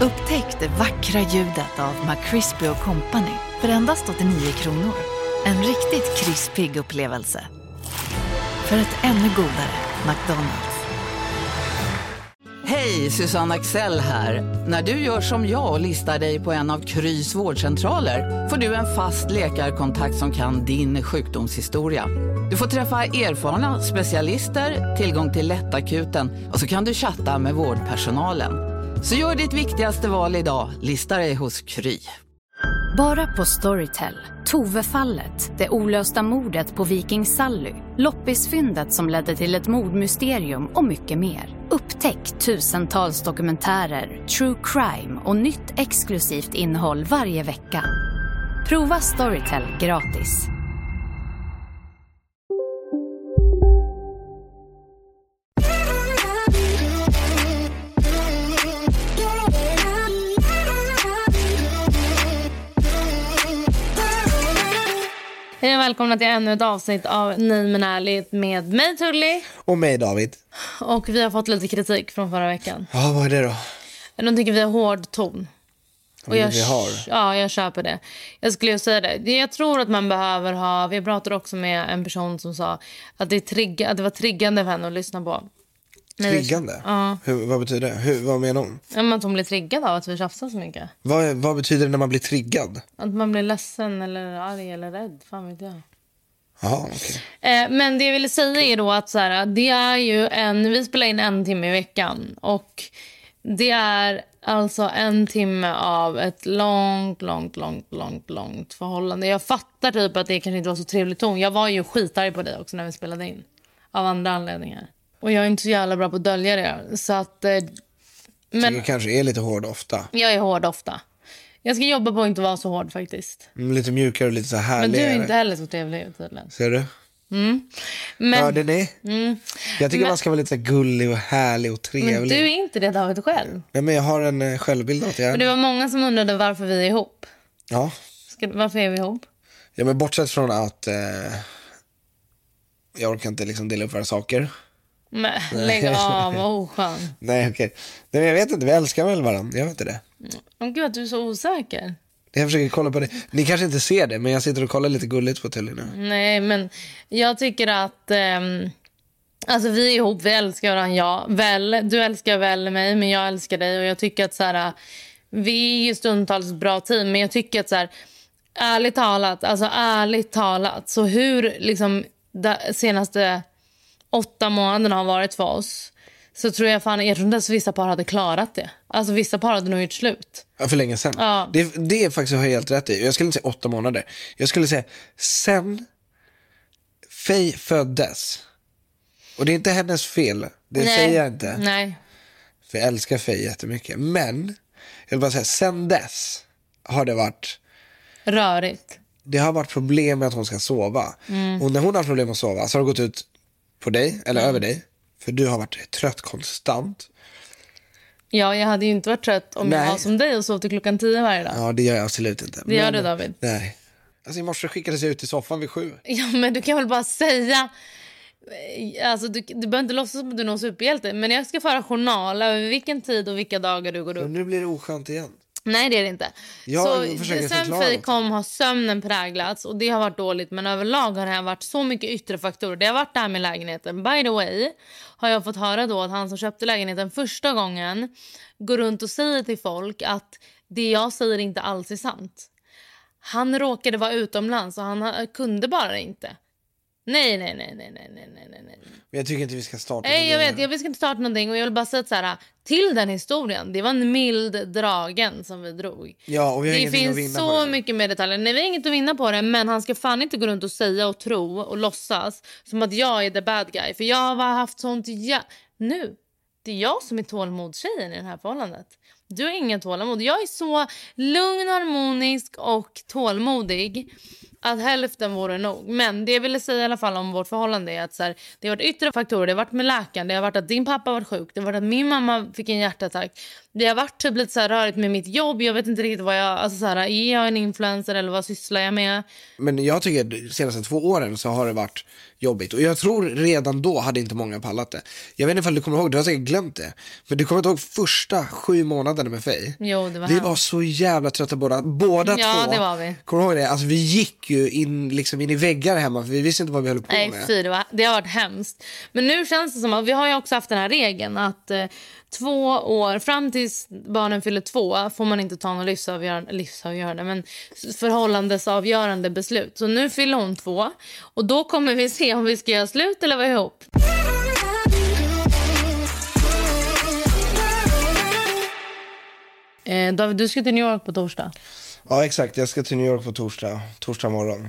Upptäck det vackra ljudet av McCrispy & Company för endast 89 kronor. En riktigt krispig upplevelse. För ett ännu godare McDonald's. Hej, Susanne Axel här. När du gör som jag och listar dig på en av Krys vårdcentraler får du en fast läkarkontakt som kan din sjukdomshistoria. Du får träffa erfarna specialister, tillgång till lättakuten och så kan du chatta med vårdpersonalen. Så gör ditt viktigaste val idag, lista dig hos Kry. Bara på Storytel. Tove-fallet, det olösta mordet på Viking Sally, loppisfyndet som ledde till ett mordmysterium och mycket mer. Upptäck tusentals dokumentärer, true crime och nytt exklusivt innehåll varje vecka. Prova Storytel gratis. Hej och välkomna till ännu ett avsnitt av Nej men ärligt med mig Tully. Och mig David. Och vi har fått lite kritik från förra veckan. Ja, vad är det då? De tycker vi har hård ton. Och jag köper det. Jag skulle ju säga det. Jag tror att man behöver ha... Vi pratade också med en person som sa att det var triggande för henne att lyssna på. Triggande? Ja. Vad betyder det? Vad menar hon? Ja, att hon blir triggad av att vi tjafsar så mycket. Vad betyder det när man blir triggad? Att man blir ledsen eller arg eller rädd. Fan vet jag. Jaha, okej. Men det jag ville säga är då att så här, det är ju vi spelar in 1 timme i veckan. Och det är alltså 1 timme av ett långt förhållande. Jag fattar typ att det kanske inte var så trevligt ton. Jag var ju skitarg på dig också när vi spelade in. Av andra anledningar. Och jag är inte så jävla bra på att dölja det. Så att... Men du kanske är lite hård ofta. Jag är hård ofta. Jag ska jobba på att inte vara så hård faktiskt. Lite mjukare och lite så härligare. Men du är inte heller så trevlig tydligen. Ser du? Men, hörde ni? Jag tycker man ska vara lite så gullig och härlig och trevlig. Men du är inte det David själv. Nej, men jag har en självbild att jag är. Det var många som undrade varför vi är ihop. Ja. Varför är vi ihop? Ja, men bortsett från att jag orkar inte liksom dela upp våra saker. Men lägg av, vad oskön. Nej, okej. Nej, jag vet inte, vi älskar väl varandra. Jag vet inte det. Gud att du är så osäker. Jag försöker kolla på det. Ni kanske inte ser det, men jag sitter och kollar lite gulligt på Tully nu. Nej, men jag tycker att alltså vi är ihop, vi älskar varandra. Du älskar väl mig, men jag älskar dig. Och jag tycker att så här, vi är ju stundtals bra team. Men jag tycker att så här, ärligt talat, så hur liksom senaste 8 månaderna har varit för oss, så tror jag tror inte att vissa par hade klarat det. Alltså vissa par hade nog gjort slut. Ja, för länge sedan. Ja. Det är faktiskt helt rätt i. Jag skulle inte säga 8 månader. Jag skulle säga sen Faye föddes. Och det är inte hennes fel. Det säger jag inte. Nej. För jag älskar Faye jättemycket. Men jag vill bara säga, sen dess har det varit rörigt. Det har varit problem med att hon ska sova. Och när hon har problem att sova så har det gått ut på dig eller över dig. För du har varit trött konstant. Ja, jag hade ju inte varit trött om jag var som dig och sov till klockan 10 varje dag. Ja, det gör jag absolut inte. Det gör du, David? Nej. Alltså i morse skickades jag ut i soffan vid 7. Ja, men du kan väl bara säga... Alltså, du behöver inte låtsas som att du är någon superhjälte. Men jag ska föra journal över vilken tid och vilka dagar du går upp. Men nu blir det oskönt igen. Nej, det är det inte. Sen Faye kom har sömnen präglats och det har varit dåligt, men överlag har det varit så mycket yttre faktorer. Det har varit det här med lägenheten. By the way har jag fått höra då att han som köpte lägenheten första gången går runt och säger till folk att det jag säger inte alls är sant. Han råkade vara utomlands och han kunde bara inte. Nej. Men jag tycker inte vi ska starta. Nej, jag vet, vi ska inte starta någonting. Och jag vill bara säga så här, till den historien, det var en mild dragen som vi drog. Ja, och vi har det finns så mycket mer detaljer. Nej, vi har inget att vinna på det. Men han ska fan inte gå runt och säga och tro och låtsas som att jag är the bad guy. För jag har haft sånt nu. Det är jag som är tålmodstjejen i det här förhållandet. Du har ingen tålamod. Jag är så lugn, harmonisk och tålmodig att hälften vore nog. Men det jag ville säga i alla fall om vårt förhållande är att så här, det har varit yttre faktorer. Det har varit med läkaren. Det har varit att din pappa var sjuk. Det har varit att min mamma fick en hjärtattack. Det har varit typ lite så här rörigt med mitt jobb. Jag vet inte riktigt vad jag... Alltså så här, är jag en influencer eller vad sysslar jag med? Men jag tycker att de senaste 2 åren så har det varit... jobbigt. Och jag tror redan då hade inte många pallat det. Jag vet inte ifall du kommer ihåg, du har säkert glömt det. Men du kommer inte ihåg första 7 månaderna med Faye. Jo, det var vi var så jävla trötta båda två. Ja, det var vi. Kommer du ihåg det? Alltså vi gick ju in i väggar hemma, för vi visste inte vad vi höll på med. Nej, fy, det har varit hemskt. Men nu känns det som att vi har ju också haft den här regeln att 2 år, fram tills barnen fyller 2, får man inte ta någon livsavgörande, men förhållandesavgörande beslut. Så nu fyller hon 2 och då kommer vi se om vi ska göra slut eller vara ihop. David, du ska till New York på torsdag. Ja, exakt. Jag ska till New York på torsdag morgon.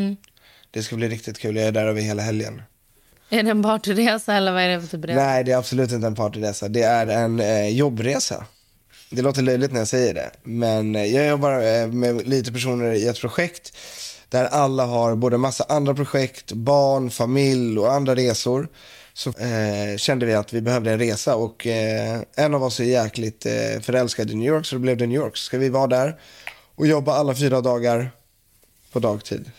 Det ska bli riktigt kul. Jag är där över hela helgen. Är det en partyresa eller vad är det för typ resa? Nej, det är absolut inte en partyresa. Det är en jobbresa. Det låter löjligt när jag säger det. Men jag jobbar med lite personer i ett projekt där alla har både massa andra projekt, barn, familj och andra resor. Så kände vi att vi behövde en resa och en av oss är jäkligt förälskad i New York, så det blev det New York. Så ska vi vara där och jobba alla 4 dagar på dagtid.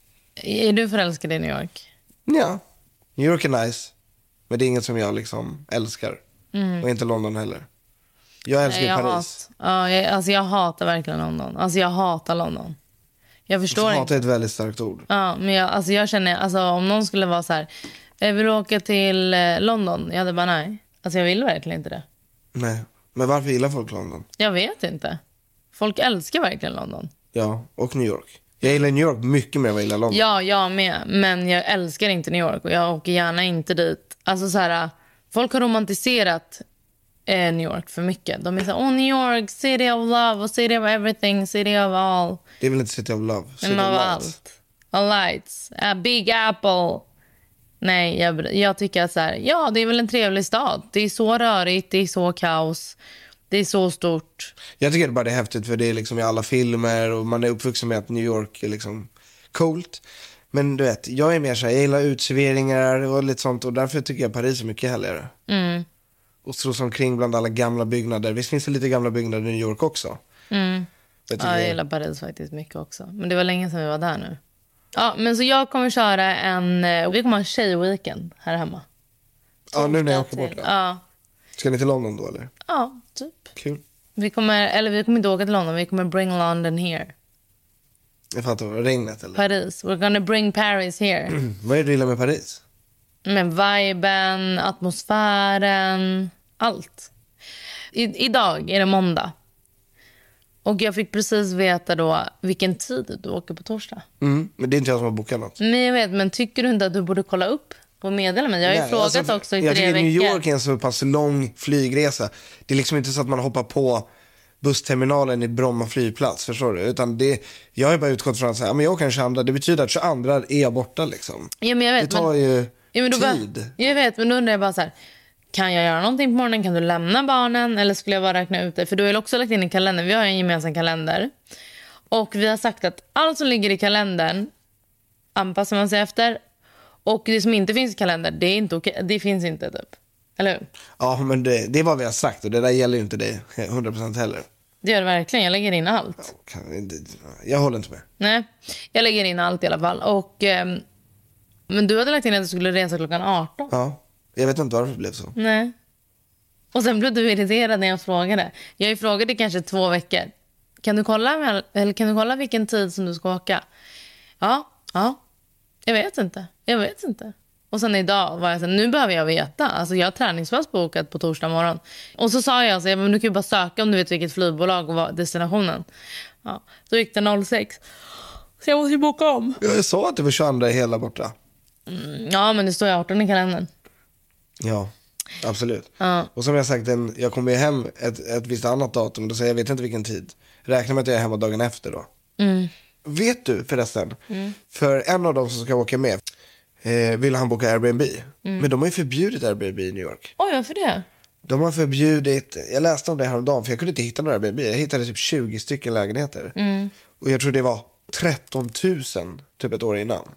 Är du förälskad i New York? Ja, New York är nice. Men det är inget som jag liksom älskar. Och inte London heller. Jag älskar Paris. Jag hatar verkligen London. Alltså jag hatar London. Jag förstår inte. Hat är ett väldigt starkt ord. Ja, men jag känner, om någon skulle vara så här, jag vill åka till London. Jag hade bara nej. Alltså jag vill verkligen inte det. Nej, men varför gillar folk London? Jag vet inte. Folk älskar verkligen London. Ja, och New York. Jag gillar New York mycket mer än vad jag gillar London. Ja, jag med. Men jag älskar inte New York och jag åker gärna inte dit. Alltså så här, folk har romantiserat New York för mycket. De är så här, New York, city of love, city of everything, city of all. Det är väl inte city of love, city of allt. All lights, a big apple. Nej, jag tycker att så här, ja, det är väl en trevlig stad. Det är så rörigt, det är så kaos. Det är så stort. Jag tycker bara det är häftigt för det är liksom i alla filmer och man är uppvuxen med att New York är liksom coolt. Men du vet, jag är mer så här, jag gillar utserveringar och lite sånt och därför tycker jag Paris är mycket härligare. Och så omkring bland alla gamla byggnader. Visst finns det lite gamla byggnader i New York också? Jag gillar Paris faktiskt mycket också. Men det var länge sedan vi var där nu. Ja, men så jag kommer köra vi kommer ha en tjejweekend här hemma. Ja, nu när jag åker bort. Ja. Ska ni till London då eller? Ja, typ. Kul. Vi kommer inte åka till London, vi kommer bring London here. Jag fattar, regnet eller? Paris, we're gonna bring Paris here. Vad är det du gillar med Paris? Med viben, atmosfären, allt. Idag är det måndag. Och jag fick precis veta då vilken tid du åker på torsdag. Men det är inte jag som har bokat något. Nej, jag vet, men tycker du inte att du borde kolla upp och meddela mig? Jag har ju frågat också i 3 veckor. Jag tycker New York är en så pass lång flygresa. Det är liksom inte så att man hoppar på bussterminalen i Bromma flygplats, förstår du? Utan jag har bara utgått från att säga, men jag åker 22, det betyder att 22 är jag borta liksom. Ja, men jag vet, det tar ju tid. Jag vet, men då undrar jag bara så här, kan jag göra någonting på morgonen? Kan du lämna barnen? Eller skulle jag bara räkna ut det? För du har ju också lagt in i kalendern. Vi har en gemensam kalender. Och vi har sagt att allt som ligger i kalendern anpassar man sig efter. Och det som inte finns i kalendern, det är inte okej. Det finns inte typ. Eller hur? Ja, men det är vad vi har sagt. Och det där gäller ju inte dig 100% heller. Det gör det verkligen. Jag lägger in allt. Jag håller inte med. Nej, jag lägger in allt i alla fall. Och, men du hade lagt in att du skulle resa klockan 18. Ja. Jag vet inte varför det blev så. Nej. Och sen blev du irriterad när jag frågade. Jag har ju frågat i kanske 2 veckor. Kan du kolla vilken tid som du ska åka? Ja. Jag vet inte. Och sen idag var jag så här, nu behöver jag veta. Alltså jag har träningspass bokat på torsdag morgon. Och så sa jag så här, men du kan ju bara söka om du vet vilket flygbolag och vad destinationen. Ja, så gick det 06. Så jag måste ju boka om. Jag sa att det var 22 hela borta. Ja, men det står 18 i kalendern. Ja, absolut. Och som jag sagt, jag kommer ju hem ett visst annat datum. Då säger jag vet inte vilken tid. Räkna med att jag är hemma dagen efter då. Vet du förresten, för en av dem som ska åka med vill han boka Airbnb. Men de har ju förbjudit Airbnb i New York. Oj, varför det? De har förbjudit, jag läste om det häromdagen för jag kunde inte hitta några Airbnb. Jag hittade typ 20 stycken lägenheter. Och jag tror det var 13 000 typ ett år innan.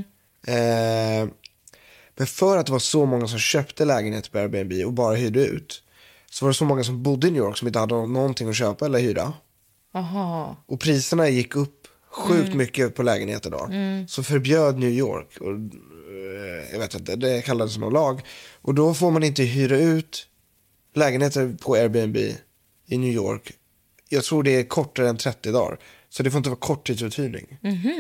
Men för att det var så många som köpte lägenheter på Airbnb och bara hyrde ut, så var det så många som bodde i New York som inte hade någonting att köpa eller hyra. Aha. Och priserna gick upp sjukt mycket på lägenheter då. Så förbjöd New York jag vet inte, det kallades någon lag. Och då får man inte hyra ut lägenheter på Airbnb i New York. Jag tror det är kortare än 30 dagar. Så det får inte vara korttidsuthyrning.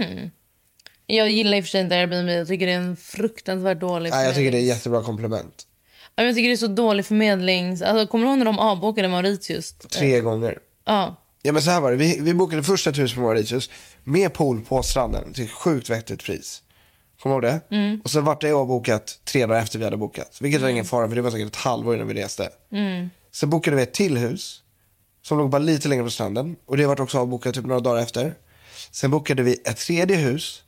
Jag gillar i och för sig inte Airbnb. Jag tycker det är en fruktansvärt dålig Nej, jag tycker det är jättebra komplement. Ja, jag tycker det är så dålig förmedlings... Alltså, kommer du ihåg när de avbokade Mauritius? 3 gånger. Ja. Ja, men så här var det. Vi bokade första ett hus på Mauritius med pool på stranden till sjukt vettigt pris. Kommer du ihåg det? Och så vart det avbokat 3 dagar efter vi hade bokat. Vilket var ingen fara, för det var säkert ett halvår innan vi reste. Så bokade vi ett till hus som låg bara lite längre på stranden. Och det vart också avbokat typ några dagar efter. Sen bokade vi ett tredje hus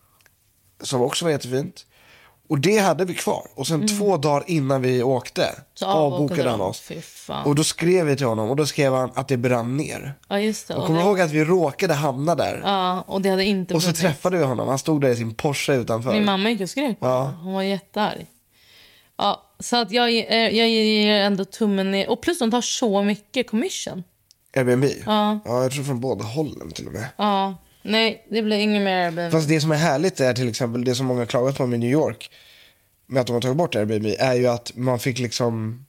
som också var jättefint. Och det hade vi kvar. Och sen 2 dagar innan vi åkte så avbokade han oss. Och då skrev vi till honom. Och då skrev han att det brann ner. Ja, just det. Och kommer ihåg att vi råkade hamna där. Ja, och det hade inte... Och så träffade vi honom. Han stod där i sin Porsche utanför. Min mamma gick och skrek på honom. Hon var jättearg. Ja, så att jag ger ändå tummen ner. Och plus de tar så mycket commission. Airbnb? Ja, jag tror från båda hållen till och med. Ja. Nej, det blir inget mer Airbnb. Fast det som är härligt är till exempel det som många har klagat på med New York med att de har tagit bort Airbnb är ju att man fick liksom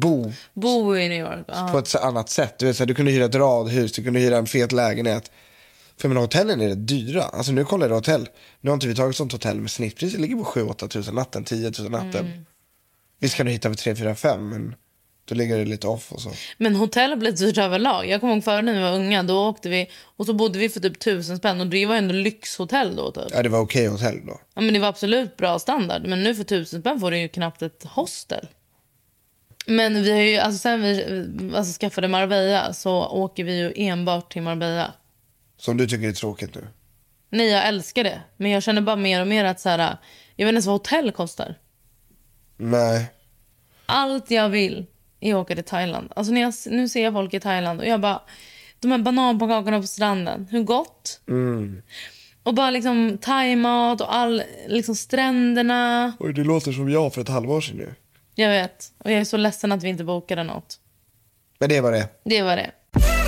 bo i New York på ett annat sätt. Du vet, så här, du kunde hyra ett radhus, du kunde hyra en fet lägenhet. För men hotellen är rätt dyra. Alltså nu kollar jag hotell. Nu har inte vi tagit sånt hotell med snittpriset ligger på 7-8 tusen natten, 10 000 natten. Visst kan du hitta för 3-4-5 men då ligger det lite off och så. Men hotell har blivit dyrt överlag. Jag kommer ihåg förr när vi var unga. Då åkte vi och så bodde vi för typ 1000 spänn. Och det var ändå lyxhotell då typ. Ja, det var okej hotell då. Ja, men det var absolut bra standard. Men nu för 1000 spänn får du ju knappt ett hostel. Men vi har ju, alltså sen vi skaffade Marbella så åker vi ju enbart till Marbella. Som du tycker är tråkigt nu? Nej, jag älskar det. Men jag känner bara mer och mer att så här, jag vet inte ens vad hotell kostar. Nej. Allt jag vill är att åka till Thailand. Alltså nu ser jag folk i Thailand och jag bara, de här bananpannkakorna på stranden, hur gott? Och bara liksom thaimat och all liksom stränderna. Oj, det låter som jag för ett halvår sedan nu. Jag vet, och jag är så ledsen att vi inte bokade något. Men det var det. Det var det.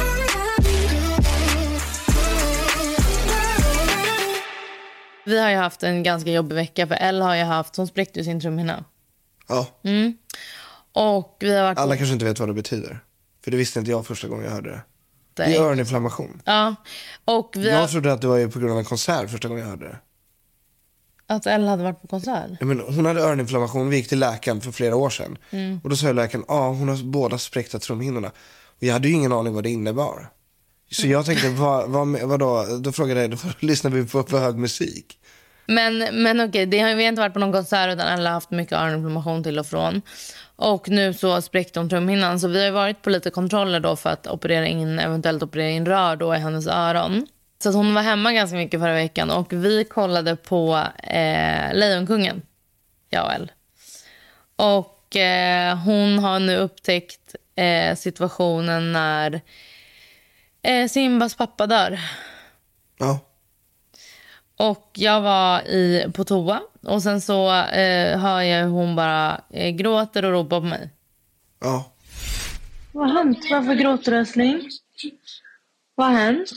Vi har ju haft en ganska jobbig vecka för Elle har ju haft, hon spräckte ju sin trumhinna. Ja. Och vi har varit... Alla kanske inte vet vad det betyder. För det visste inte jag första gången jag hörde det. Det är öroninflammation. Ja. Och jag trodde att det var ju på grund av en konsert första gången jag hörde det. Att Elle hade varit på konsert? Ja, men hon hade öroninflammation, vi gick till läkaren för flera år sedan. Och då sa läkaren, hon har båda spräckta trumhinnorna. Och jag hade ju ingen aning vad det innebar. Så jag tänkte, vadå? Då frågade jag, då lyssnade vi på för hög musik. Men okej, vi har inte varit på någon konsert utan alla har haft mycket öroninflammation till och från. Och nu så spräckte hon trumhinnan. Så vi har varit på lite kontroller då för att eventuellt operera in rör då i hennes öron. Så att hon var hemma ganska mycket förra veckan. Och vi kollade på Lejonkungen, jag och Elle. Och hon har nu upptäckt situationen när Simbas pappa dör. Ja. Och jag var på toa. Och sen så hör jag hur hon bara gråter och ropar på mig. Ja. Vad har hänt? Varför gråter du, älskling? Vad har hänt?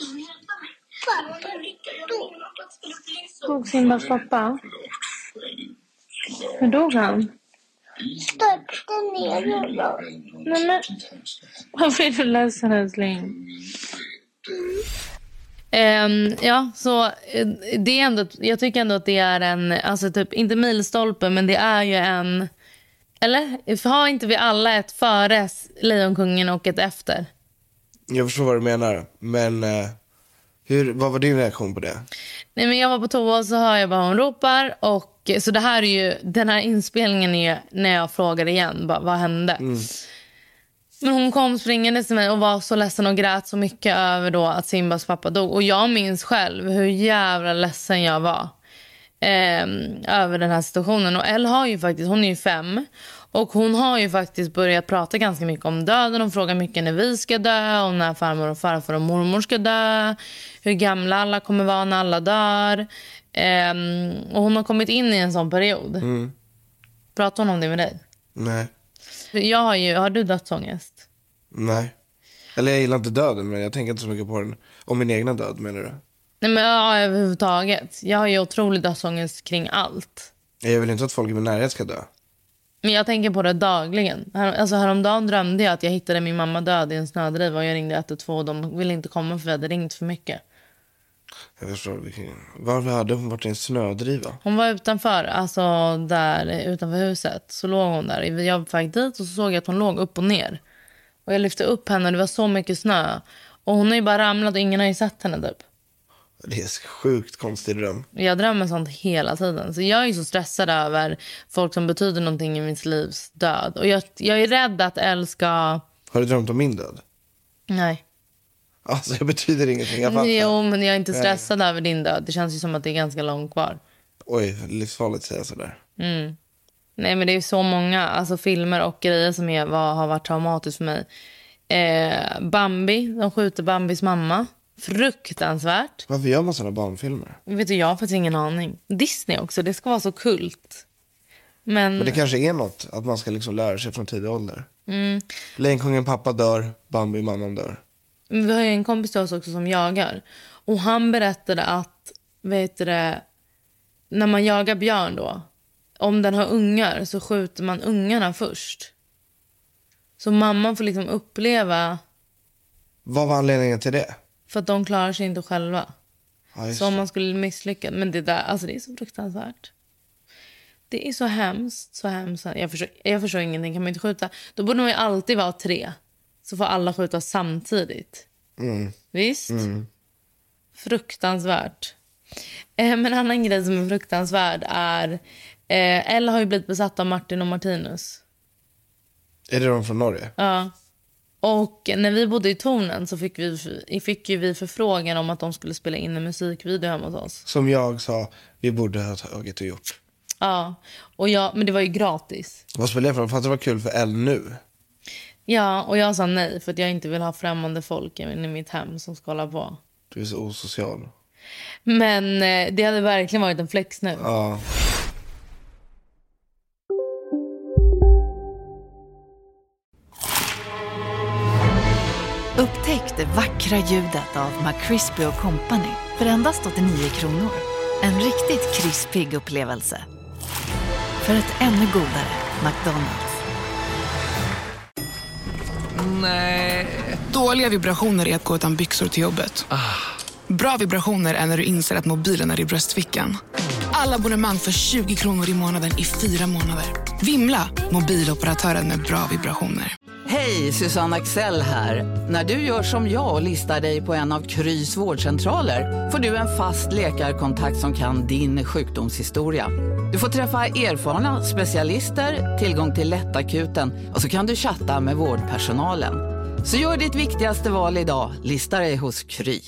Dog Simbas pappa? Hur dog han? Störtade ner honom. Nej, men... Varför är du ledsen, älskling? Ja, så det är ändå, jag tycker ändå att det är en, alltså typ inte milstolpe, men det är ju en, eller har inte vi alla ett före Lejonkungen och ett efter? Jag förstår vad du menar, men vad var din reaktion på det? Nej, men jag var på toa och så hör jag bara hon ropar och så det här är ju, den här inspelningen är när jag frågar igen, vad hände? Men hon kom springande till mig och var så ledsen och grät så mycket över då att Simbas pappa dog. Och jag minns själv hur jävla ledsen jag var över den här situationen. Och Elle har ju faktiskt, hon är ju 5. Och hon har ju faktiskt börjat prata ganska mycket om döden. Hon frågar mycket när vi ska dö, och när farmor och farfar och mormor ska dö. Hur gamla alla kommer vara när alla dör. Och hon har kommit in i en sån period. Pratar hon om det med dig? Nej. Har du dödsångest? Nej. Eller jag gillar inte döden, men jag tänker inte så mycket på den. Om min egna död, menar du? Nej, men överhuvudtaget. Jag har ju otrolig dödsångest kring allt. Jag vill inte att folk i min närhet ska dö. Men jag tänker på det dagligen. Häromdagen drömde jag att jag hittade min mamma död i en snödriva. Och jag ringde 112 och de ville inte komma för jag hade ringt för mycket. Jag förstår. Varför hade hon varit i en snödriva? Hon var utanför, där utanför huset. Så låg hon där. Jag var på väg dit och så såg jag att hon låg upp och ner. Och jag lyfte upp henne och det var så mycket snö. Och hon har ju bara ramlat och ingen har ju sett henne typ. Det är så sjukt konstig dröm. Jag drömmer sånt hela tiden. Så jag är så stressad över folk som betyder någonting i mitt livs död. Och jag är rädd att Elle ska... Har du drömt om min död? Nej. Alltså jag betyder ingenting, jag fattar. Jo, men jag är inte stressad över din död. Det känns ju som att det är ganska långt kvar. Oj, livsfarligt säga sådär. Nej, men det är så många filmer och grejer som har varit traumatiskt för mig. Bambi, de skjuter Bambis mamma. Fruktansvärt. Varför gör man sådana barnfilmer? Vet du, jag har faktiskt ingen aning. Disney också, det ska vara så kult. Men det kanske är något att man ska liksom lära sig från tidig ålder. Lejonkungen pappa dör, Bambi mamman dör. Vi har ju en kompis till oss också som jagar. Och han berättade att, när man jagar björn då, om den har ungar så skjuter man ungarna först. Så mamman får liksom uppleva... Vad var anledningen till det? För att de klarar sig inte själva. Ja, så om man skulle misslyckas. Men det där, det är så fruktansvärt. Det är så hemskt, så hemskt. Jag förstår ingenting, kan man inte skjuta. Då borde man ju alltid vara 3. Så får alla skjuta samtidigt. Visst? Fruktansvärt. Men en annan grej som är fruktansvärd är... Elle har ju blivit besatt av Martin och Martinus. Är det de från Norge? Ja. Och när vi bodde i Tornen så fick vi förfrågan om att de skulle spela in en musikvideo hemma hos oss. Som jag sa, vi borde ha tagit och gjort. Ja, men det var ju gratis. Vad spelade jag för? För att det var kul för Elle nu. Ja, och jag sa nej för att jag inte vill ha främmande folk i mitt hem som ska hålla på. Du är så osocial. Men det hade verkligen varit en flex nu. Ja. Upptäck det vackra ljudet av McCrispy & Company för endast 89 kronor. En riktigt krispig upplevelse. För ett ännu godare McDonald's. Nej. Dåliga vibrationer är att gå utan byxor till jobbet. Bra vibrationer är när du inser att mobilen är i bröstfickan. Alla abonnemang för 20 kronor i månaden i 4 månader. Vimla, mobiloperatören med bra vibrationer. Hej, Susanne Axel här. När du gör som jag och listar dig på en av Krys vårdcentraler får du en fast läkarkontakt som kan din sjukdomshistoria. Du får träffa erfarna specialister, tillgång till lättakuten och så kan du chatta med vårdpersonalen. Så gör ditt viktigaste val idag, lista dig hos Kry.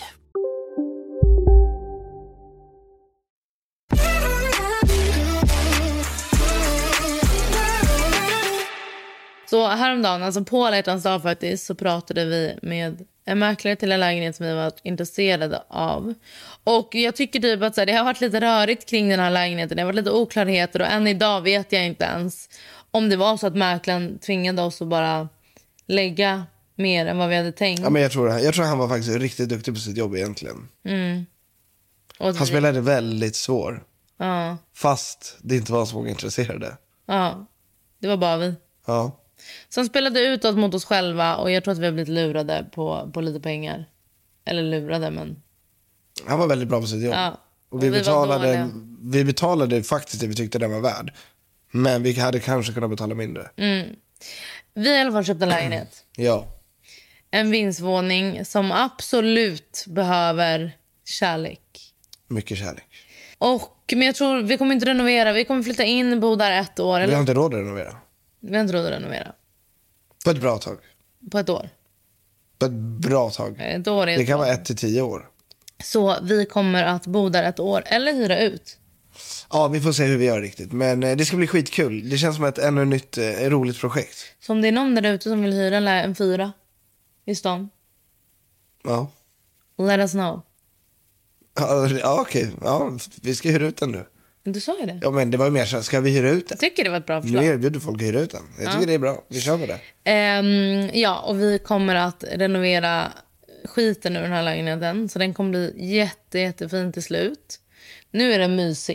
Så häromdagen, på alla hjärtans dag faktiskt, så pratade vi med en mäklare till en lägenhet som vi var intresserade av. Och jag tycker typ att det har varit lite rörigt kring den här lägenheten. Det har varit lite oklarheter och än idag vet jag inte ens om det var så att mäklaren tvingade oss att bara lägga mer än vad vi hade tänkt. Ja, men jag tror han var faktiskt riktigt duktig på sitt jobb egentligen. Och han spelade väldigt svår. Ja. Fast det inte var så många intresserade. Ja, det var bara vi. Ja. Som spelade utåt mot oss själva och jag tror att vi har blivit lurade på lite pengar. Eller lurade, men... Han var väldigt bra på sitt jobb. Ja. Och vi betalade faktiskt det vi tyckte den var värd. Men vi hade kanske kunnat betala mindre. Vi har i alla fall köpt en lägenhet. Ja. En vindsvåning som absolut behöver kärlek. Mycket kärlek. Men jag tror vi kommer inte renovera. Vi kommer flytta in, bo där 1 år. Vi har inte råd att renovera. Vi har inte råd att renovera. På ett bra tag. På ett år. På ett bra tag. Ett år är det kan vara 1 till 10 år. Så vi kommer att bo där 1 år. Eller hyra ut. Ja, vi får se hur vi gör riktigt. Men det ska bli skitkul. Det känns som ett ännu nytt roligt projekt. Så om det är någon där ute som vill hyra en 4 i stan. Ja. Let us know. Ja, okej. Ja, vi ska hyra ut den nu. Du sa ju det. Ja, men det var ju mer så. Ska vi hyra ut den? Jag tycker det var ett bra förslag. Nu erbjuder folk att hyra ut den. Jag tycker det är bra. Vi kör med det. Ja, och vi kommer att renovera skiten ur den här lägenheten. Så den kommer bli jättefin till slut. Nu är den mysig.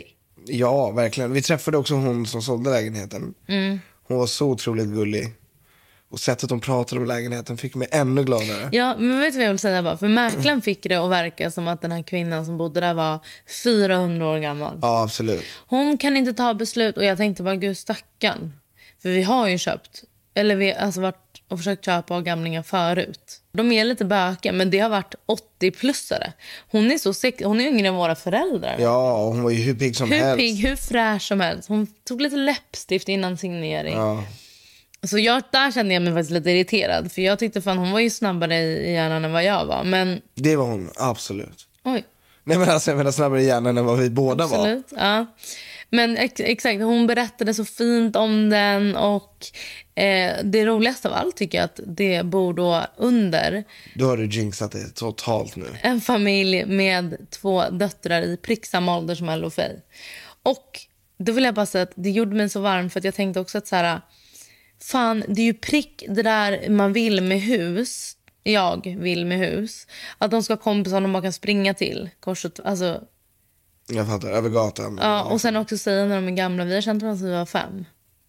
Ja, verkligen. Vi träffade också hon som sålde lägenheten. Hon var så otroligt gullig. Och sättet de pratade om lägenheten fick mig ännu gladare. Ja, men vet du vad jag vill säga bara? För mäklaren fick det att verka som att den här kvinnan som bodde där var 400 år gammal. Ja, absolut. Hon kan inte ta beslut. Och jag tänkte bara, gud stackarn. För vi har ju köpt. Eller vi har alltså varit och försökt köpa av gamlingar förut. De är lite böka, men det har varit 80-plussare. Hon är yngre än våra föräldrar. Ja, och hon var ju hur pigg som helst. Hur fräsch som helst. Hon tog lite läppstift innan signering. Ja. Så där kände jag mig faktiskt lite irriterad. För jag tyckte fan hon var ju snabbare i hjärnan än vad jag var. Men... Det var hon, absolut. Oj. Nej, men alltså jag menar snabbare i hjärnan än vad vi båda absolut, ja. Men exakt, hon berättade så fint om den. Och det roligaste av allt tycker jag att det bor då under. Då har du jinxat det totalt nu. En familj med 2 döttrar i prick samma ålder som Elle och Faye. Och då vill jag bara säga att det gjorde mig så varm. För att jag tänkte också att så här... Fan, det är ju prick det där man vill med hus. Jag vill med hus. Att de ska ha kompisar de bara kan springa till. Korset, alltså... Jag fattar, över gatan. Ja, och sen också säga när de är gamla. Vi har känt varandra sedan vi var 5.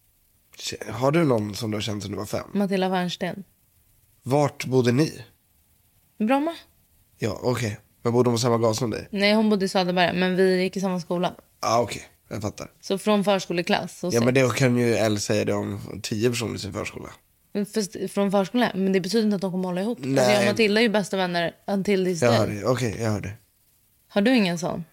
Har du någon som du har känt sedan du var 5? Matilda Wernsten. Vart bodde ni? Bromma. Ja, okej. Men bodde hon på samma gata som dig? Nej, hon bodde i Söderberg. Men vi gick i samma skola. Ja, okej. Jag fattar. Så från förskoleklass. Ja, men det kan ju Elle säga det om 10 personer i sin förskola. Från förskolan? Men det betyder inte att de kommer hålla ihop. Nej. Alltså jag och Matilda är ju bästa vänner until this day. Jag hör det, okej, jag hör det. Har du ingen sån?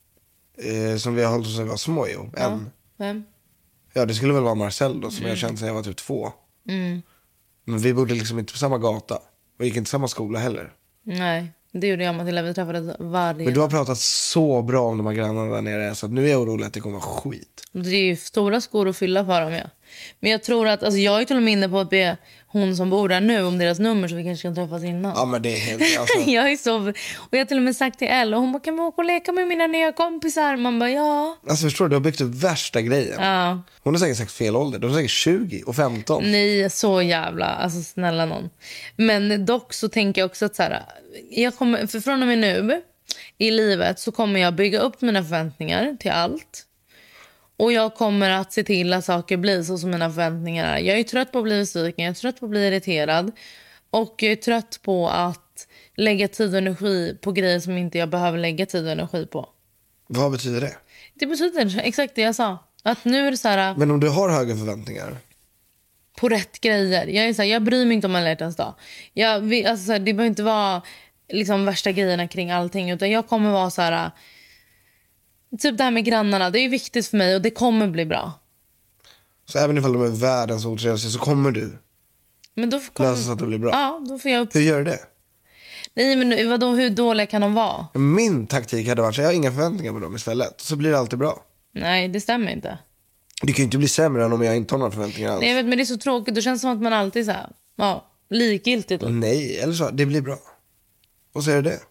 Som vi har hållit oss när vi var små, jo. En. Vem? Ja, det skulle väl vara Marcel då, som jag känt sedan jag var typ 2. Men vi bodde liksom inte på samma gata. Och gick inte samma skola heller. Nej, det gjorde jag och Matilda. Vi träffades varje. Men du har pratat så bra om de här grannarna där nere. Så att nu är jag orolig att det kommer vara skit. Det är ju stora skor att fylla för dem, ja. Men jag tror att, alltså jag är till och med inne på att be hon som bor där nu om deras nummer så vi kanske kan träffas innan. Ja, men det är helt... Alltså... Jag är så... Och jag har till och med sagt till Elle, och hon bara, kan vi åka och leka med mina nya kompisar? Man bara, ja. Alltså förstår du har byggt upp värsta grejen. Ja. Hon har säkert sagt fel ålder. De har säkert 20 och 15. Nej, så jävla, alltså snälla någon. Men dock så tänker jag också att så här, jag kommer, för från och med nu i livet så kommer jag bygga upp mina förväntningar till allt. Och jag kommer att se till att saker blir så som mina förväntningar är. Jag är trött på att bli besviken, jag är trött på att bli irriterad. Och jag är trött på att lägga tid och energi på grejer som inte jag behöver lägga tid och energi på. Vad betyder det? Det betyder exakt det jag sa. Att nu är det så här... Men om du har höga förväntningar... På rätt grejer. Jag är så här, jag bryr mig inte om en hjärtans dag. Alltså så här, det behöver inte vara liksom värsta grejerna kring allting. Utan jag kommer vara så här... Typ det här med grannarna, det är viktigt för mig och det kommer bli bra. Så även ifall de är världens otrevligaste så kommer du men då lösa så att det blir bra? Ja, då får jag... Hur gör du det? Nej, men vadå, hur dåliga kan de vara? Min taktik hade varit så jag har inga förväntningar på dem istället. Så blir det alltid bra. Nej, det stämmer inte. Det kan ju inte bli sämre än om jag inte har några förväntningar alls. Nej, jag vet, men det är så tråkigt. Det känns som att man alltid så här, ja, likgiltigt. Nej, eller så, det blir bra. Och så är det.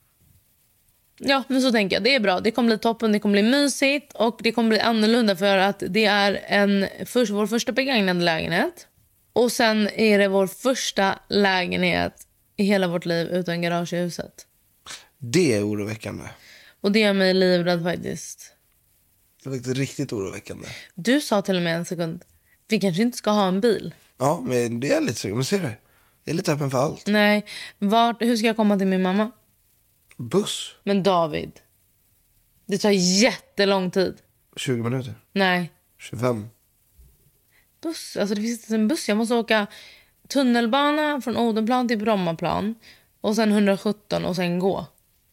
Ja, men så tänker jag. Det är bra. Det kommer bli toppen, det kommer bli mysigt och det kommer bli annorlunda för att det är vår första begagnade lägenhet. Och sen är det vår första lägenhet i hela vårt liv utan garage i huset. Det är oroväckande. Och det gör mig livrädd faktiskt. Det är riktigt oroväckande. Du sa till och med en sekund, vi kanske inte ska ha en bil. Ja, men det är lite så. Men ser du, jag är lite öppen för allt. Nej, hur ska jag komma till min mamma? Buss. Men David, det tar jättelång tid. 20 minuter. Nej. 25. Buss, alltså det finns inte en buss. Jag måste åka tunnelbana från Odenplan till Brommaplan. Och sen 117 och sen gå.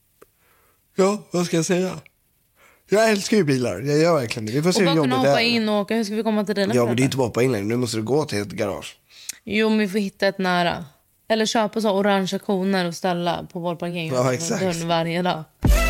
Ja, vad ska jag säga? Jag älskar ju bilar, jag gör verkligen det. Vi får se hur jobbigt det är. Och bara kunna hoppa in och åka, hur ska vi komma till dina Ja, men det är inte bara hoppa in längre. Nu måste du gå till ett garage. Jo, men vi får hitta ett nära. Eller köpa så orangea koner och ställa på vår parkering. Ja, exakt. Varje dag.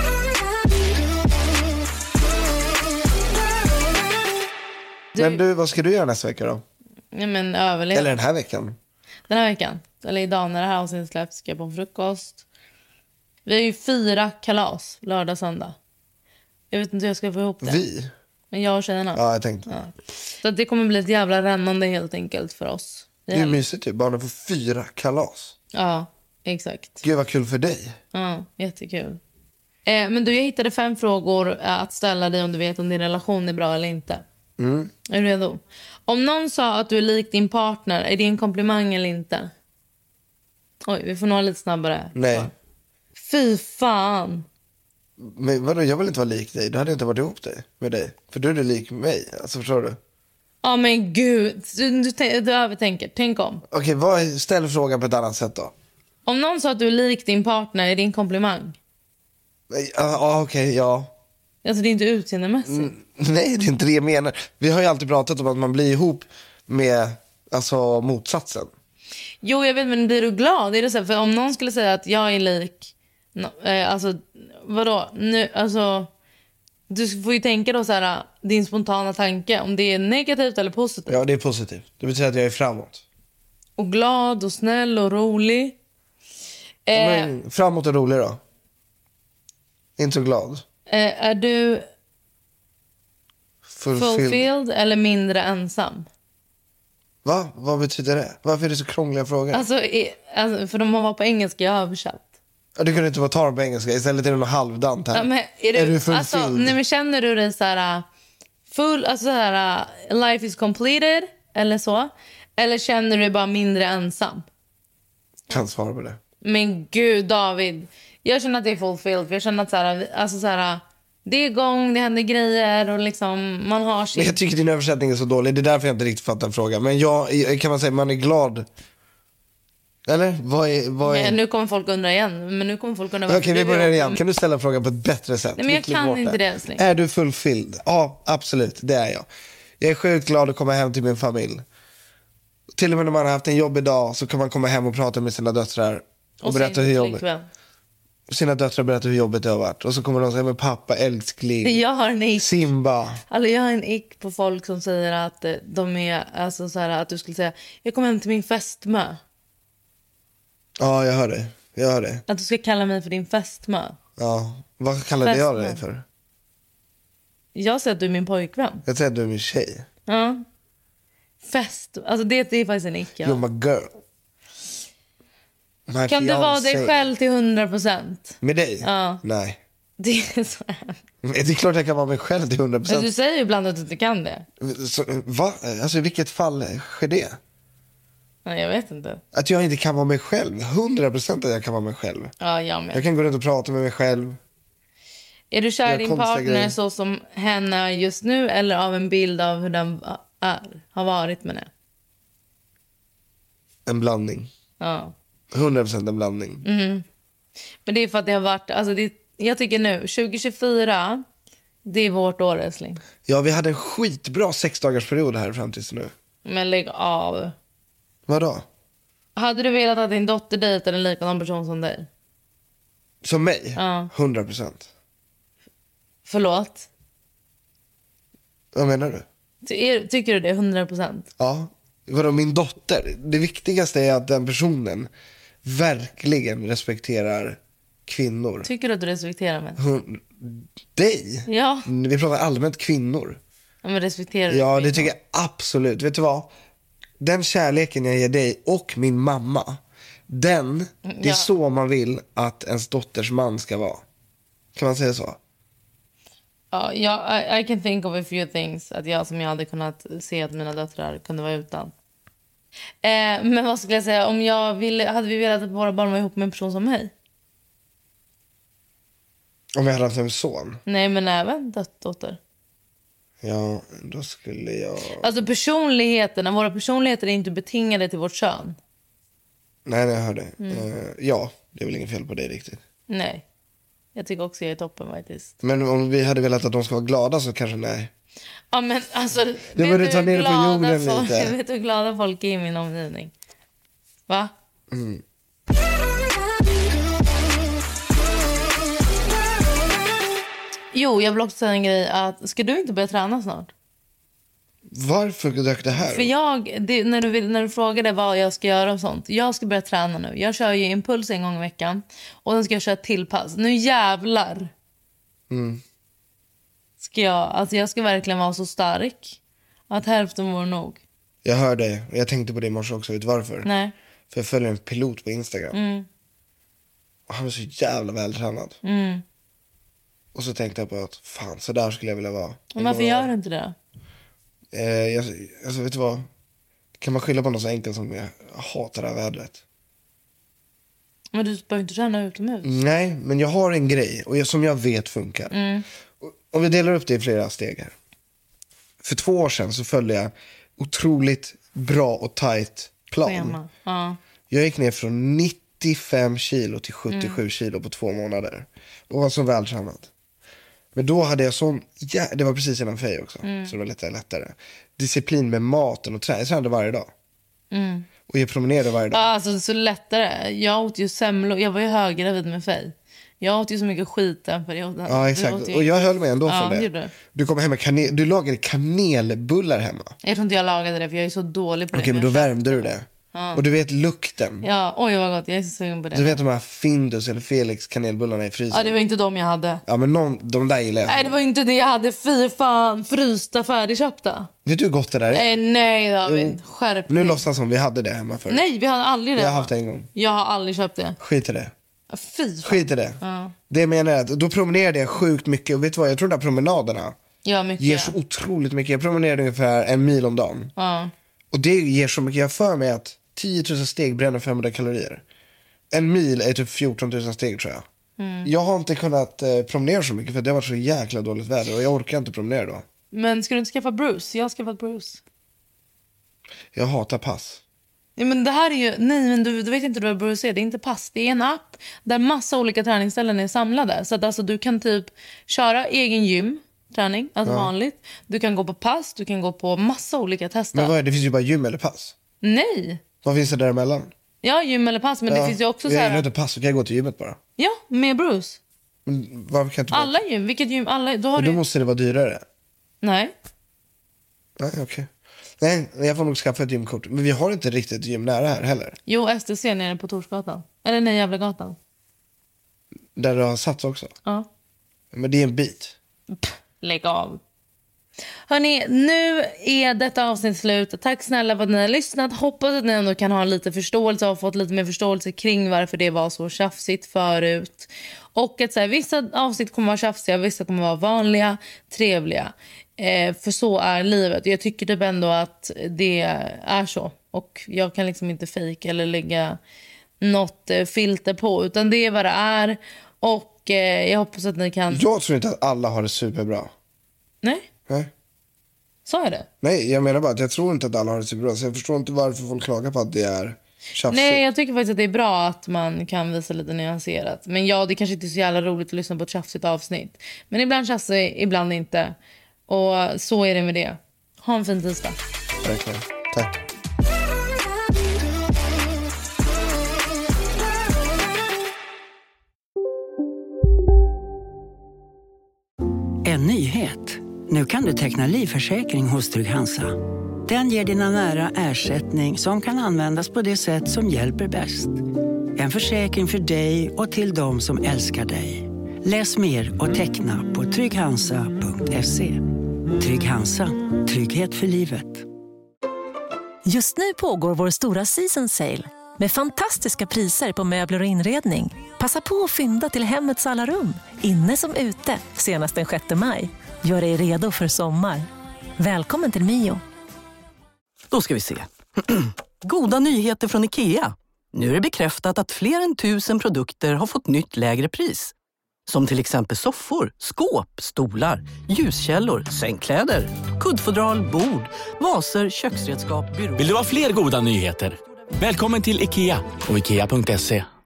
Men du, vad ska du göra nästa vecka då? Ja, men överleva. Eller den här veckan? Den här veckan. Eller idag när det här avsnittet släpps ska jag på en frukost. Vi har ju 4 kalas lördag, söndag. Jag vet inte hur jag ska få ihop det. Vi? Men jag och tjejerna. Ja, jag tänkte. Ja. Så att det kommer bli ett jävla rännande helt enkelt för oss. Det är mysigt ju. Barnen får 4 kalas. Ja, exakt. Gud vad kul för dig. Ja, jättekul. Men du, jag hittade 5 frågor att ställa dig om du vet om din relation är bra eller inte. Är du redo? Om någon sa att du är lik din partner, är det en komplimang eller inte? Oj, vi får nå lite snabbare. Nej. Fy fan. Men vadå, jag vill inte vara lik dig. Då hade jag inte varit ihop dig med dig. För du är lik mig. Alltså, förstår du? Ja, men gud. Du övertänker. Tänk om. Okej, ställ frågan på ett annat sätt då. Om någon sa att du är lik din partner, är det en komplimang? Okej, ja. Alltså det är inte utseendemässigt. Nej, det är inte det jag menar. Vi har ju alltid pratat om att man blir ihop med alltså, motsatsen. Jo, jag vet, men blir du glad? Är det så här, för om någon skulle säga att jag är lik... alltså, vadå? Nu, alltså, du får ju tänka då så här, din spontana tanke. Om det är negativt eller positivt. Ja, det är positivt. Det betyder att jag är framåt. Och glad och snäll och rolig. Men framåt och rolig då? Inte så glad. Är du fulfilled eller mindre ensam? Va? Vad betyder det? Varför är det så krångliga frågor? Alltså för de har varit på engelska, jag har översatt. Ja, du kunde inte bara ta dem på engelska. Istället är det något halvdant här. Ja, men är du fulfilled? Alltså, nej, men känner du dig så här full, alltså så här life is completed eller så? Eller känner du dig bara mindre ensam? Kan svara på det. Men gud, David. Jag känner att det är fulfilled. För jag känner att så här, alltså så här, det är igång, det händer grejer och liksom man har sin... Men jag tycker din översättning är så dålig. Det är därför jag inte riktigt fattar frågan. Men kan man säga man är glad? Eller? Vad är... Nej, nu kommer folk undra igen. Men nu kommer folk undra Okej, vi börjar igen. Kan du ställa frågan på ett bättre sätt? Nej, men jag kan inte det. Är du fulfilled? Ja, absolut. Det är jag. Jag är sjukt glad att komma hem till min familj. Till och med när man har haft en jobbig dag så kan man komma hem och prata med sina döttrar. Och berätta hur jobbigt. Sina döttrar berättar hur jobbigt det har varit. Och så kommer de säga, men pappa, älskling. Jag har en ick. Simba. Alltså, jag har en ick på folk som säger att de är, alltså så här, att du skulle säga, jag kommer hem till min fästmö. Ja, jag hör det. Att du ska kalla mig för din fästmö. Ja, vad kallade jag dig för? Jag säger att du är min pojkvän. Jag säger att du är min tjej. Ja. Alltså det är faktiskt en ick. Ja. You're my girl. My kan du vara dig fiancé. själv till 100%? Med dig? Ja. Nej. Det är så här. Det är klart jag kan vara mig själv till 100%. Men du säger ju ibland att du inte kan det. Så, va? Alltså i vilket fall sker det? Nej, jag vet inte. Att jag inte kan vara mig själv. 100% att jag kan vara mig själv. Ja, jag med. Jag kan gå runt och prata med mig själv. Är du kär i din partner så som henne just nu, eller av en bild av hur den har varit med det? En blandning. Ja. 100% en blandning. Mm. Men det är för att det har varit, alltså jag tycker nu 2024, det är vårt år, älskling. Ja, vi hade en skitbra 6-dagarsperiod här fram tills nu. Men lägg av. Vadå? Hade du velat att din dotter dejtade en likadan person som dig? Som mig? Ja. 100%. Förlåt? Vad menar du? Tycker du det 100%? Ja. Vadå, min dotter? Det viktigaste är att den personen verkligen respekterar kvinnor. Tycker du att du respekterar mig? Dig? Ja. Vi pratar allmänt kvinnor. Ja, men respekterar du Ja, kvinnor? det tycker jag absolut. Vet du vad? Den kärleken jag ger dig och min mamma, det är så man vill att ens dotters man ska vara. Kan man säga så? Ja, I can think of a few things att jag hade kunnat se att mina döttrar kunde vara utan. Men vad skulle jag säga? Hade vi velat att våra barn var ihop med en person som mig? Om jag hade haft en son? Nej, men även dotter. Ja, då skulle jag... Alltså våra personligheter är inte betingade till vårt kön. Nej, jag hörde. Ja, det är väl inget fel på dig riktigt. Nej, jag tycker också jag är toppen faktiskt. Men om vi hade velat att de ska vara glada så kanske nej. Ja, men alltså... Du borde ta ner det på jorden lite. Vet du hur glada folk är i min omgivning? Va? Mm. Jo, jag vill också säga en grej. Ska du inte börja träna snart? Varför dök det här? För när du frågade vad jag ska göra och sånt. Jag ska börja träna nu. Jag kör ju impuls en gång i veckan. Och sen ska jag köra ett till pass. Nu jävlar. Jag ska verkligen vara så stark att hälften vore nog. Jag hör dig. Jag tänkte på det i morse också. Vet du varför? Nej. För jag följer en pilot på Instagram. Och han är så jävla vältränad. Och så tänkte jag på att fan, så där skulle jag vilja vara. Men varför gör du inte det? Vet du vad? Kan man skylla på något så enkelt som jag hatar det här vädret? Men du behöver inte träna utomhus. Nej, men jag har en grej som jag vet funkar. Om vi delar upp det i flera steg här. För 2 år sedan så följde jag otroligt bra och tajt plan. Ja. Jag gick ner från 95 kilo till 77 kilo på 2 månader. Och var så vältränad. Men då hade jag det var precis innan Fej också. Så det var lite lättare. Disciplin med maten och träning. Jag tränade varje dag. Och jag promenerade varje dag. Alltså så lättare. Jag åt ju semlor. Jag var ju höggravid med Fej. Jag åt ju så mycket skit den perioden. Ja, exakt. Och jag höll mig ändå från det. Du kom hem med du lagade kanelbullar hemma. Jag tror inte jag lagade det för jag är så dålig på det. Okej, men då värmde du det. Och du vet lukten. Ja, oj vad gott. Jag är så sugen på det. Du vet de här Findus eller Felix kanelbullarna i frysen. Ja, det var inte de jag hade. Ja, men de där gillar jag. Nej, det var inte det jag hade. Fy fan, frysta färdigköpta. Vet du hur gott det där är? Nej David, skärp dig. Nu låtsas som vi hade det hemma förut. Nej, vi hade aldrig det. Jag har haft det en gång. Jag har aldrig köpt det. Skit i det. Fy fan. Skit i det. Det menar jag att då promenerade jag sjukt mycket. Och vet du vad, jag tror att promenaderna ger så otroligt mycket. Jag promenerade ungefär 1 mil om dagen. Och det ger så mycket. Jag för mig att 10 000 steg bränner 500 kalorier. 1 mil är typ 14 000 steg tror jag. Jag har inte kunnat promenera så mycket för det har varit så jäkla dåligt väder. Och jag orkar inte promenera då. Men ska du inte skaffa Bruce? Jag har skaffat Bruce. Jag hatar pass. Ja, men det här är ju... Nej, men du vet inte vad Bruce är. Det är inte pass. Det är en app där massa olika träningsställen är samlade. Så att alltså, du kan typ köra egen gymträning. Alltså vanligt. Du kan gå på pass. Du kan gå på massa olika tester. Men vad är det? Det finns ju bara gym eller pass. Nej. Vad finns det däremellan? Ja, gym eller pass. Men det finns ju också så här... Jag inte pass, så kan jag gå till gymmet bara. Ja, med Bruce. Men varför kan inte alla gym. Vilket gym? Alla... Då måste det vara dyrare. Nej. Nej, okej. Nej, jag får nog skaffa ett gymkort. Men vi har inte riktigt gym nära här heller. Jo, STC nere på Torsgatan. Eller nej, Gävlegatan. Där du har satt också? Ja. Men det är en bit. Lägg av. Hörrni, nu är detta avsnitt slut. Tack snälla för att ni har lyssnat. Hoppas att ni ändå kan ha lite förståelse och fått lite mer förståelse kring varför det var så tjafsigt förut. Och att så här, vissa avsnitt kommer vara tjafsiga, vissa kommer vara vanliga, trevliga. För så är livet. Jag tycker typ ändå att det är så. Och jag kan liksom inte fejka eller lägga något filter på. Utan det är vad det är. Och jag hoppas att ni kan... Jag tror inte att alla har det superbra. Nej. Sa jag det? Nej, jag menar bara att jag tror inte att alla har det superbra. Så jag förstår inte varför folk klagar på att det är tjafsigt. Nej, jag tycker faktiskt att det är bra att man kan visa lite nyanserat. Men ja, det kanske inte är så jävla roligt att lyssna på ett tjafsigt avsnitt. Men ibland tjafsigt, ibland inte. Och så är det med det. Ha en fin tisdag. Verkligen. Tack. En nyhet. Nu kan du teckna livförsäkring hos Trygg-Hansa. Den ger dina nära ersättning som kan användas på det sätt som hjälper bäst. En försäkring för dig och till de som älskar dig. Läs mer och teckna på trygghansa.se. Trygg-Hansa. Trygghet för livet. Just nu pågår vår stora season sale med fantastiska priser på möbler och inredning. Passa på att fynda till hemmets alla rum, inne som ute, senast den 6 maj. Gör dig redo för sommar. Välkommen till Mio. Då ska vi se. Goda nyheter från IKEA. Nu är det bekräftat att fler än 1000 produkter har fått nytt lägre pris. Som till exempel soffor, skåp, stolar, ljuskällor, sängkläder, kuddfodral, bord, vaser, köksredskap, byråer. Vill du ha fler goda nyheter? Välkommen till IKEA och IKEA.se.